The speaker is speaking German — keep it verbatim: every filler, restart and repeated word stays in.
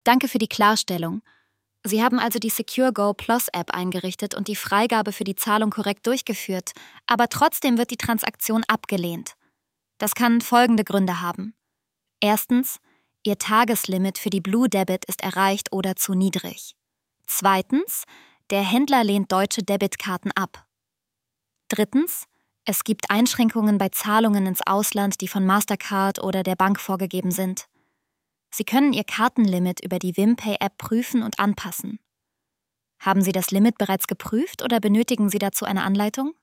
Danke für die Klarstellung. Sie haben also die SecureGo Plus App eingerichtet und die Freigabe für die Zahlung korrekt durchgeführt, aber trotzdem wird die Transaktion abgelehnt. Das kann folgende Gründe haben. Erstens, Ihr Tageslimit für die Blue Debit ist erreicht oder zu niedrig. Zweitens, der Händler lehnt deutsche Debitkarten ab. Drittens, es gibt Einschränkungen bei Zahlungen ins Ausland, die von Mastercard oder der Bank vorgegeben sind. Sie können Ihr Kartenlimit über die Wimpay-App prüfen und anpassen. Haben Sie das Limit bereits geprüft oder benötigen Sie dazu eine Anleitung?